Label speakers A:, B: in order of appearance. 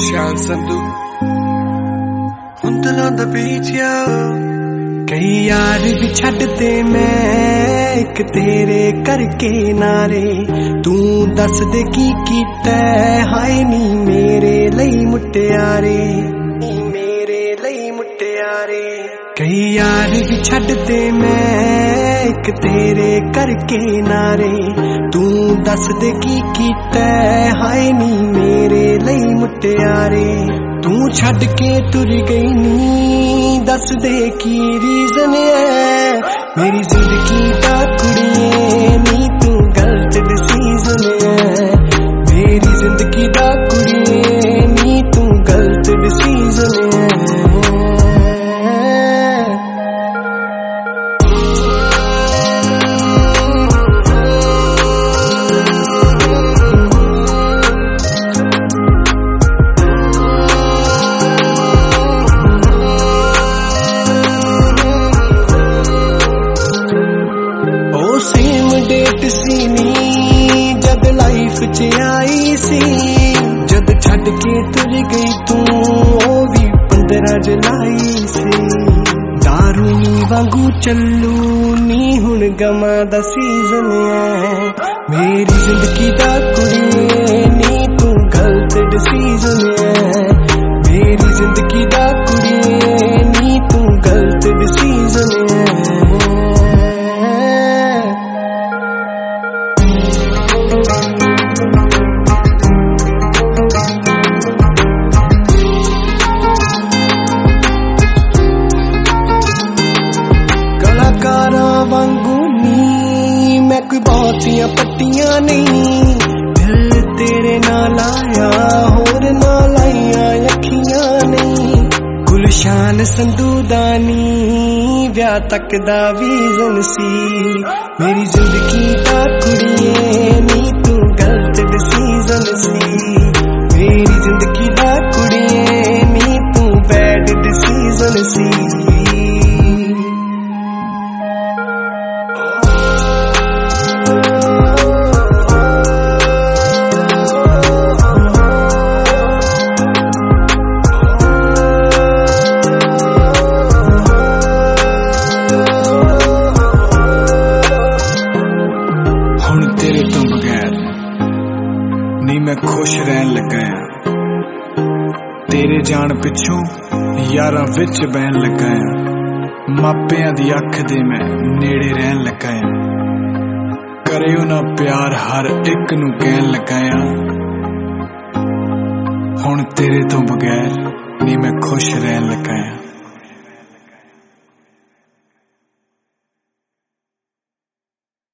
A: गुलशान संधू दिलों दा पीछा कई यार भी छड्डते मैं एक तेरे करके नारे तू दस दे की कीता हाय नी मेरे लई मुटियारे मेरे लई मुटियारे कई यार भी छड्डते मैं एक तेरे करके नारे तू दस दे की कीता हाय नी मेरे लई मुटियारे तू छड़ के तुर गई नी दस दे की रीजन है मेरी जिंदगी दा कुड़िए नी तू गलत डिसीजन है मेरी जिंदगी दा कुड़िए नी तू गलत डिसीजन है जद लाइफ च आई सी जद छड़ के तुर गई तू ओ भी 15 जुलाई से दारू नी वांगू चलू नी हुण गमा दा सीजन है मेरी जिंदगी दा कुड़िए नी तू गलत डिसीजन है मेरी जिंदगी दा कुड़िए नी तू गलत डिसीजन है वांगू नी मैं कोई बहुतियां पट्टियां नहीं दिल तेरे नाल आया होर नाल आइयां अखियां नहीं गुलशान संधू दानी ब्याह तक दा विजन सी मेरी जिंदगी दा कुड़िए नी तू गलत डिसीजन सी मेरी जिंदगी दा कुड़िए नी तू बैड डिसीजन सी तेरे तो बगैर नी मैं खुश रहन लगा तेरे जान पिछू यारां विच बहन लगा मापियां दी अख दे मैं नेड़े रहन लगा करियो ना प्यार हर एक नू कहन लगा हुण तेरे तो बगैर नी मैं खुश रहन लगा